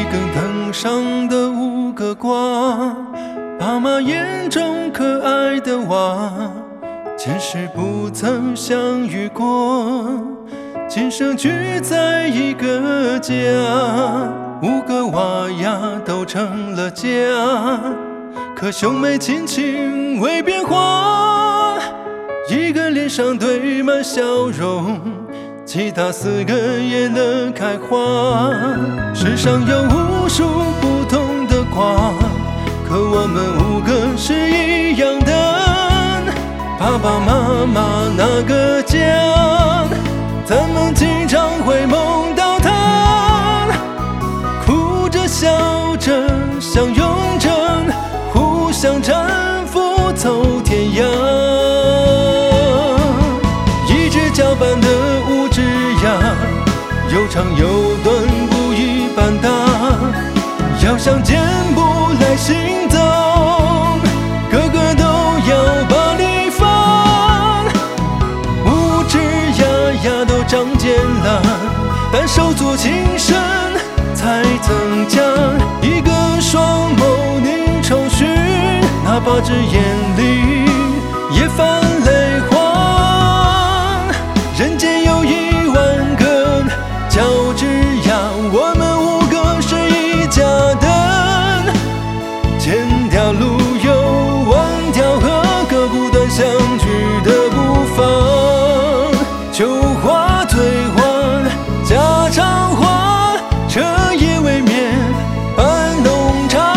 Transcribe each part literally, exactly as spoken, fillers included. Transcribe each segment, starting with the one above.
根藤上的五个瓜，爸妈眼中可爱的娃，前世不曾相遇过，今生聚在一个家。五个娃呀都成了家，可兄妹亲情未变化，一个脸上堆满笑容，其他四个也能开花。世上有无数不同的瓜，可我们五个是一样的。爸爸妈妈那个家，咱们经常会梦到他，哭着笑着相拥着，互相搀扶走天涯。一只搅拌的五只鸭，又长又短不一般大，要想健步来行走，个个都要把力放。五只鸭鸭都长茧了，但手足情深才增加。一个双眸凝愁绪，那八只眼里也泛泪花。人间有一万个脚趾呀，我们五个是一家的。千条路有万条河，割不断相聚的步伐。旧话对话，家常话，彻夜未眠半浓茶。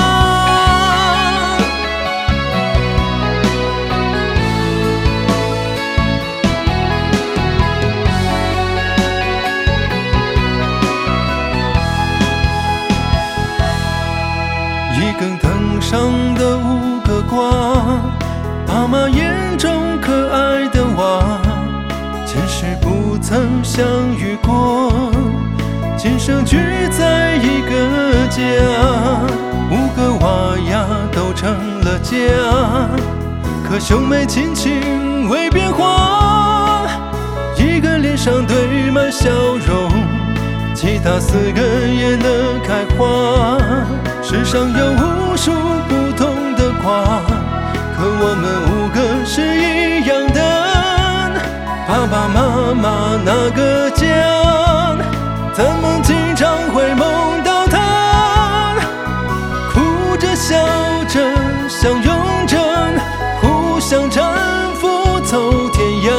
一根藤上的五个瓜，爸妈眼中可爱的娃，前世不曾相遇过，今生聚在一个家。五个娃呀都成了家，可兄妹亲情未变化，一个脸上堆满笑容，其他四个也能开花。世上有无数不同的瓜，可我们五个是一样的。爸爸妈妈那个家，咱们经常会梦到他，哭着笑着相拥着，互相搀扶走天涯。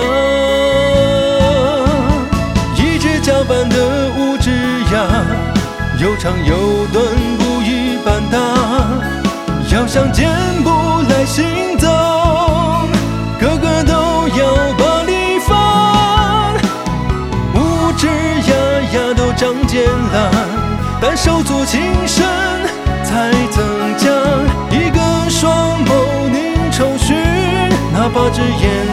一只搅拌的五只鸭，又长又短不一般大，要想健步来行走，个个都要把力放。五只鸭鸭都长茧了，但手足情深才增加。一个双眸凝愁绪，那八只眼